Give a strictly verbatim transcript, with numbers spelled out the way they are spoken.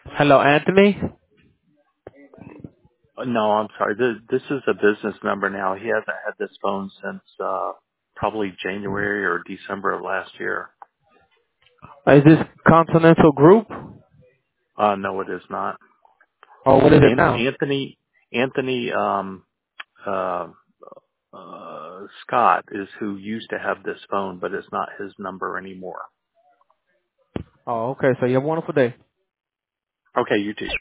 Hello, Anthony. Uh, No, I'm sorry. This, this is a business number now. He hasn't had this phone since uh probably January or December of last year. Is this Continental Group? Uh no, it is not. Or what is it An- now? Anthony Anthony um uh, uh Scott is who used to have this phone, but it's not his number anymore. Oh, okay. So you have a wonderful day. Okay, you too.